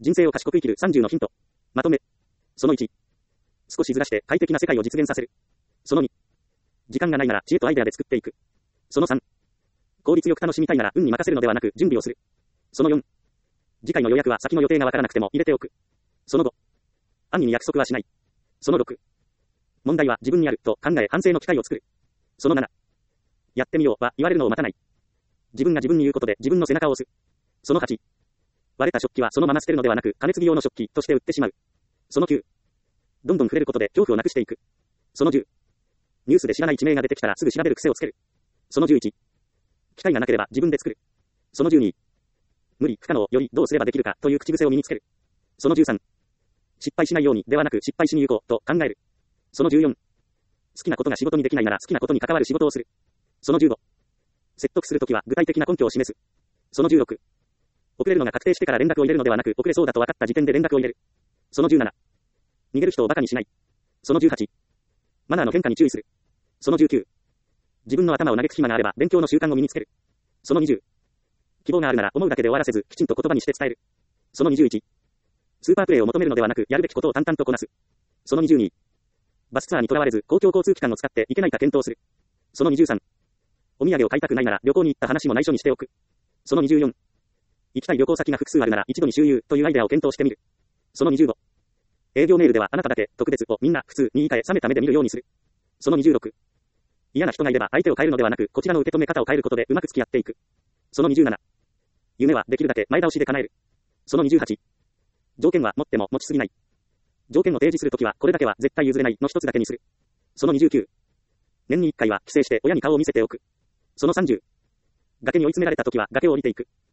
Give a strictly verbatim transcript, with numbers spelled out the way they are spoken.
人生を賢く生きるさんじゅうのヒント。まとめ。そのいち。少しずらして快適な世界を実現させる。そのに。時間がないなら知恵とアイデアで作っていく。そのさん。効率よく楽しみたいなら運に任せるのではなく準備をする。そのよん。次回の予約は先の予定がわからなくても入れておく。そのご。暗にに約束はしない。そのろく。問題は自分にあると考え反省の機会を作る。そのなな。やってみようは言われるのを待たない。自分が自分に言うことで自分の背中を押す。そのはち。割れた食器はそのまま捨てるのではなく加熱器用の食器として売ってしまう。そのきゅう。どんどん触れることで恐怖をなくしていく。そのじゅう。ニュースで知らない地名が出てきたらすぐ調べる癖をつける。そのじゅういち。機会がなければ自分で作る。そのじゅうに。無理不可能よりどうすればできるかという口癖を身につける。そのじゅうさん。失敗しないようにではなく失敗しに行こうと考える。そのじゅうよん。好きなことが仕事にできないなら好きなことに関わる仕事をする。そのじゅうご。説得するときは具体的な根拠を示す。そのじゅうろく。遅れるのが確定してから連絡を入れるのではなく遅れそうだと分かった時点で連絡を入れる。そのじゅうなな。逃げる人を馬鹿にしない。そのじゅうはち。マナーの変化に注意する。そのじゅうきゅう。自分の頭を投げつ暇があれば勉強の習慣を身につける。そのにじゅう。希望があるなら思うだけで終わらせずきちんと言葉にして伝える。そのにじゅういち。スーパープレイを求めるのではなくやるべきことを淡々とこなす。そのにじゅうに。バスツアーにとらわれず公共交通機関を使っていけないか検討する。そのにじゅうさん。お土産を買いたくないなら旅行に行った話も内緒にしておく。そのにじゅうよん。行きたい旅行先が複数あるなら一度に周遊というアイデアを検討してみる。そのにじゅうご。営業メールではあなただけ特別をみんな普通に言い換え冷めた目で見るようにする。そのにじゅうろく。嫌な人がいれば相手を変えるのではなくこちらの受け止め方を変えることでうまく付き合っていく。そのにじゅうなな。夢はできるだけ前倒しで叶える。そのにじゅうはち。条件は持っても持ちすぎない。条件を提示するときはこれだけは絶対譲れないの一つだけにする。そのにじゅうきゅう。年にいっかいは帰省して親に顔を見せておく。そのさんじゅう。崖に追い詰められたときは崖を降りていく。